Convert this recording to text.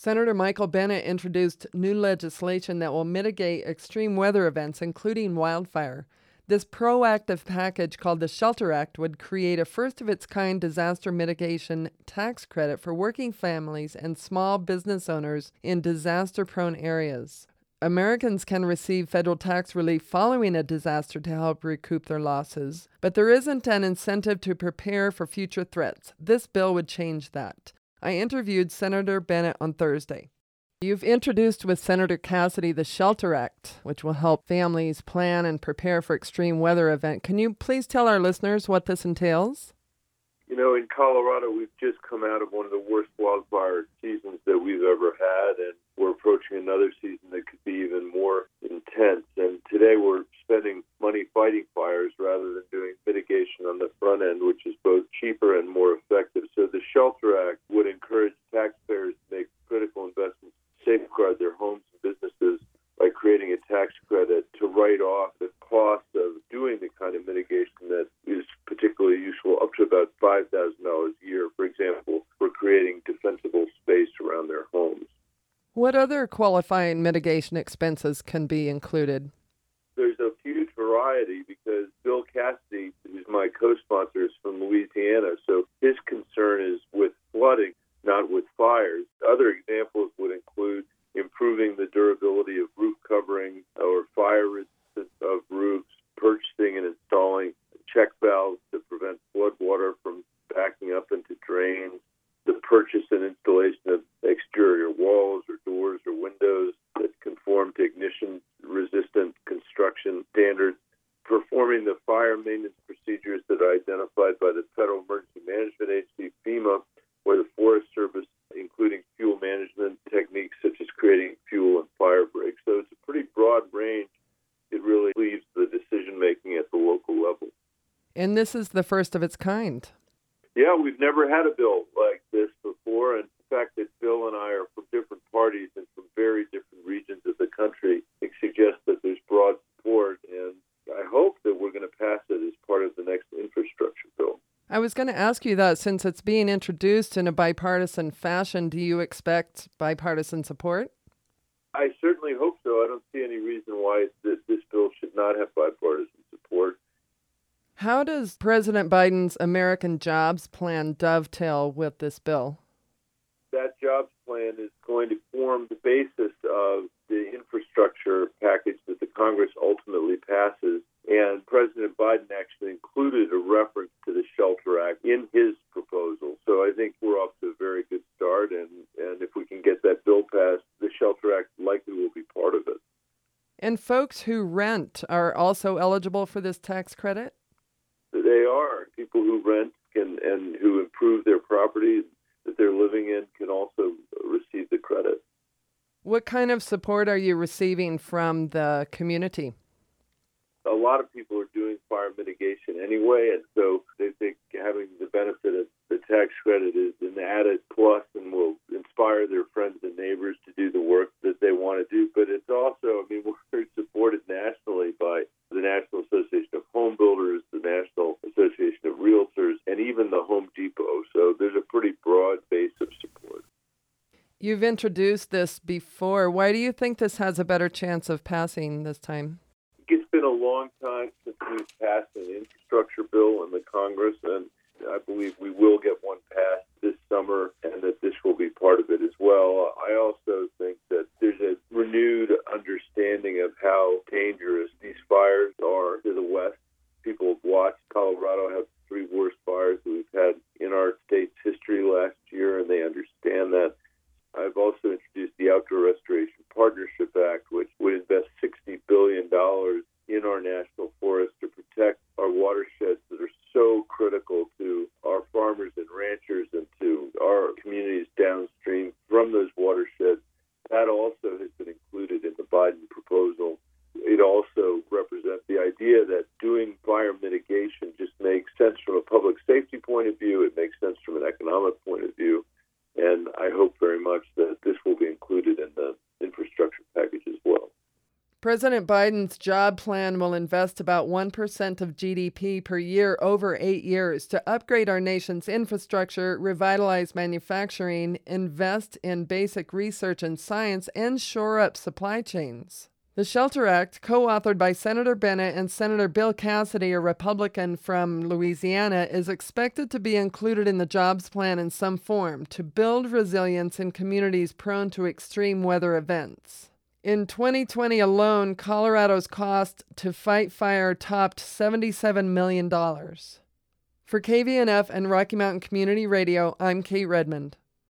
Senator Michael Bennet introduced new legislation that will mitigate extreme weather events, including wildfire. This proactive package, called the SHELTER Act, would create a first-of-its-kind disaster mitigation tax credit for working families and small business owners in disaster-prone areas. Americans can receive federal tax relief following a disaster to help recoup their losses, but there isn't an incentive to prepare for future threats. This bill would change that. I interviewed Senator Bennet on Thursday. You've introduced with Senator Cassidy the SHELTER Act, which will help families plan and prepare for extreme weather event. Can you please tell our listeners what this entails? You know, in Colorado, we've just come out of one of the worst wildfire seasons that we've ever had, and we're approaching another season that could be even more intense. And today we're spending money fighting fires rather than doing mitigation on the front end, which is both cheaper and more effective. So the SHELTER Act would encourage taxpayers to make critical investments to safeguard their homes and businesses by creating a tax credit to write off the cost of doing the kind of mitigation that is particularly useful, up to about $5,000 a year, for example, for creating defensible space around their homes. What other qualifying mitigation expenses can be included? There's a huge variety because Bill Cassidy, who's my co-sponsor, is from Louisiana, so his concern is with flooding, not with fires. Other examples would include improving the durability of roof coverings or fire resistance of roofs, purchasing and installing check valves to prevent flood water from backing up into drains, the purchase and installation of exterior walls or doors or windows that conform to ignition-resistant construction standards, performing the fire maintenance procedures that are identified by the Federal Emergency Management Agency, FEMA, or the Forest Service, including fuel management techniques such as creating fuel and fire breaks. So it's a pretty broad range. It really leaves the decision-making at the local level. And this is the first of its kind. Yeah, we've never had a bill like this before. And the fact that Bill and I are from different parties and from very different regions of the country, it suggests that there's broad support. And I hope that we're going to pass it as part of the next infrastructure bill. I was going to ask you that since it's being introduced in a bipartisan fashion, do you expect bipartisan support? I certainly hope so. I don't see any reason why this bill should not have bipartisan support. How does President Biden's American Jobs Plan dovetail with this bill? That jobs plan is going to form the basis of the infrastructure package that the Congress ultimately passes. And President Biden actually included a reference to the SHELTER Act in his proposal. So I think we're off to a very good start. And if we can get that bill passed, the SHELTER Act likely will be part of it. And folks who rent are also eligible for this tax credit? They are. People who rent and who improve their property that they're living in can also receive the credit. What kind of support are you receiving from the community? A lot of people are doing fire mitigation anyway, and so they think having the benefit of the tax credit is an added plus and will inspire their friends and neighbors to do the work that they want to do. But it's also, we're supported nationally by the National Association of Home Builders, the National Association of Realtors, and even the Home Depot. So there's a pretty broad base of support. You've introduced this before. Why do you think this has a better chance of passing this time? It's been a long time since we've passed an infrastructure bill in the Congress, and I believe we will get one passed this summer, and that this will be part of it as well. I also think that there's a renewed understanding of how dangerous these fires are to the west. People have watched Colorado have the 3 worst fires that we've had in our state's history last year, and they understand that. I've also introduced the Outdoor Restoration Partnership Act, which would invest $60 billion in our national forests to protect our watersheds that are so critical to our farmers and ranchers and to our communities downstream from those watersheds. That also has been included in the Biden proposal. It also represents the idea that doing fire mitigation just makes sense from a public safety point of view. It makes sense from an economic point of view. And I hope very much that this will be included in the infrastructure package as well. President Biden's job plan will invest about 1% of GDP per year over 8 years to upgrade our nation's infrastructure, revitalize manufacturing, invest in basic research and science, and shore up supply chains. The SHELTER Act, co-authored by Senator Bennett and Senator Bill Cassidy, a Republican from Louisiana, is expected to be included in the jobs plan in some form to build resilience in communities prone to extreme weather events. In 2020 alone, Colorado's cost to fight fire topped $77 million. For KVNF and Rocky Mountain Community Radio, I'm Kate Redmond.